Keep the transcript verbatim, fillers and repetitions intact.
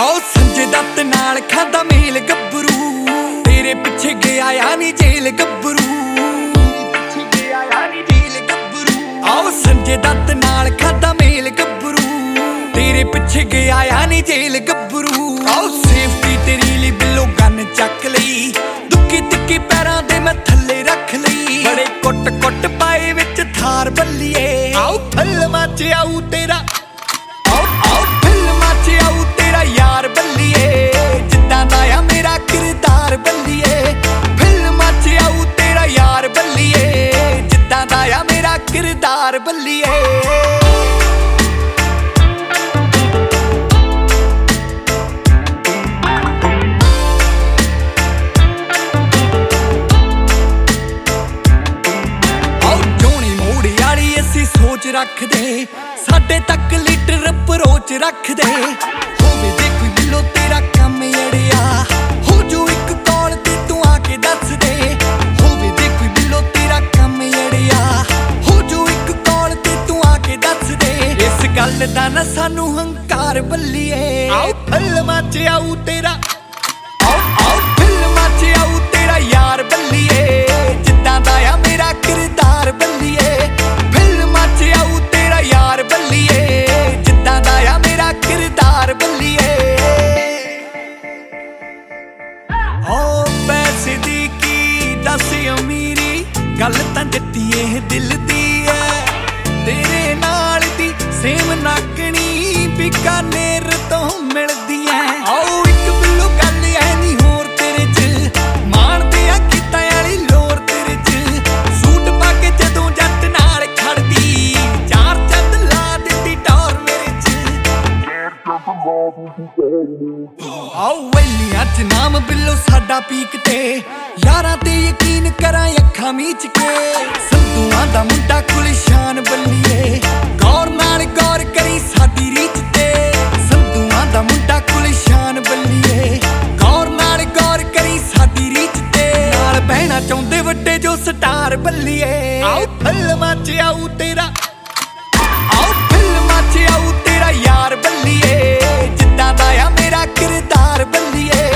आओ संजय दत्त नाल खादा मेल गब्बरू, तेरे पिछे गया यानी जेल गब्बरू। आओ संजय दत्त नाल खादा मेल गब्बरू, तेरे पिछे गया यानी जेल गब्बरू। आओ सेफ्टी तेरी ली बिलो गन चक लई, दुक्की तिक्की पैरां दे मैं थल्ले रख लई। बड़े कुट कुट पाए विच थार बल्लीए, आओ फिल्मां च आऊ तेरा, आओ आओ फिल्मां च आऊ तेरा यार बल्लीए, जिद्दां दा आ मेरा किरदार बल्लीए। फिल्मां च आऊ तेरा यार बल्लीए, जिद्दां दा आ मेरा किरदार बल्लीए। सोच रख दे साडे तक लीडर अप्रोच रख दे, होवे जे कोई बिलो तेरा कम अड़िया, हो जो एक कॉल ते तू आके दस दे। होवे जे कोई बिलो तेरा कम अड़िया, हो जो एक कॉल ते तू आके दस दे। इस गल दा ना सानू हंकार बल्लीए, आओ फिल्मां च आऊ तेरा, आओ आओ फिल्मां च आऊ तेरा यार बल्लीए, जिद्दां दा आ मेरा किरदार बल्लीए। पैसे दी की दस अमीरी, गल तां जट्टीए दिल दी है, तेरे नाल दी सेम नाकनी बीकानेर तो मिलदी है। आओ एक बिल्लो गल है नी होर तेरे च, माणदे आ गीतां वाली लोर तेरे च। सूट पा के जदों जट नाल खड़दी, चार चंद ला दित्ती टौर मेरे च। आओ वैलियां च नाम बिल्लो साडा पीक ते, यारां ते यकीन करां अखां मीच के। संधूआं दा मुंडा गुलशान बल्लीए, गौर नाल गौर करी साडी रीच ते। संधूआं दा मुंडा गुलशान बल्लीए, गौर नाल गौर करी साडी रीच ते। नाल बहना चाहुंदे वड्डे जो स्टार बल्लीए, आओ फिल्मां च आऊ तेरा, आओ फिल्मां च आऊ तेरा यार बल्लीए, जिद्दां दा आ मेरा किरदार बल्लीए।